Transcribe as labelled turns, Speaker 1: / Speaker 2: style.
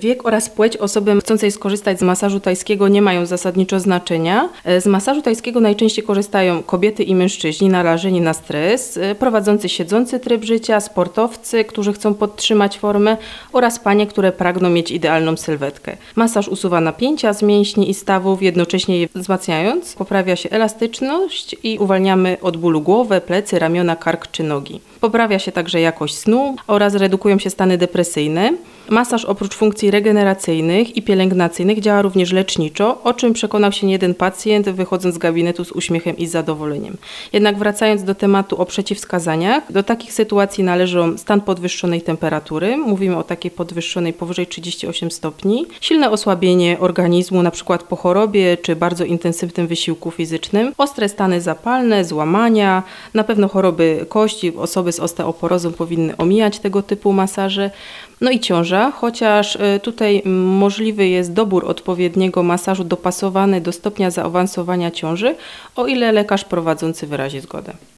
Speaker 1: Wiek oraz płeć osoby chcącej skorzystać z masażu tajskiego nie mają zasadniczo znaczenia. Z masażu tajskiego najczęściej korzystają kobiety i mężczyźni narażeni na stres, prowadzący siedzący tryb życia, sportowcy, którzy chcą podtrzymać formę oraz panie, które pragną mieć idealną sylwetkę. Masaż usuwa napięcia z mięśni i stawów, jednocześnie je wzmacniając. Poprawia się elastyczność i uwalniamy od bólu głowę, plecy, ramiona, kark czy nogi. Poprawia się także jakość snu oraz redukują się stany depresyjne. Masaż oprócz funkcji regeneracyjnych i pielęgnacyjnych działa również leczniczo, o czym przekonał się niejeden pacjent, wychodząc z gabinetu z uśmiechem i z zadowoleniem. Jednak wracając do tematu o przeciwwskazaniach, do takich sytuacji należą stan podwyższonej temperatury, mówimy o takiej podwyższonej powyżej 38 stopni, silne osłabienie organizmu, np. po chorobie czy bardzo intensywnym wysiłku fizycznym, ostre stany zapalne, złamania, na pewno choroby kości, osoby z osteoporozą powinny omijać tego typu masaże. No i ciąża, chociaż tutaj możliwy jest dobór odpowiedniego masażu dopasowany do stopnia zaawansowania ciąży, o ile lekarz prowadzący wyrazi zgodę.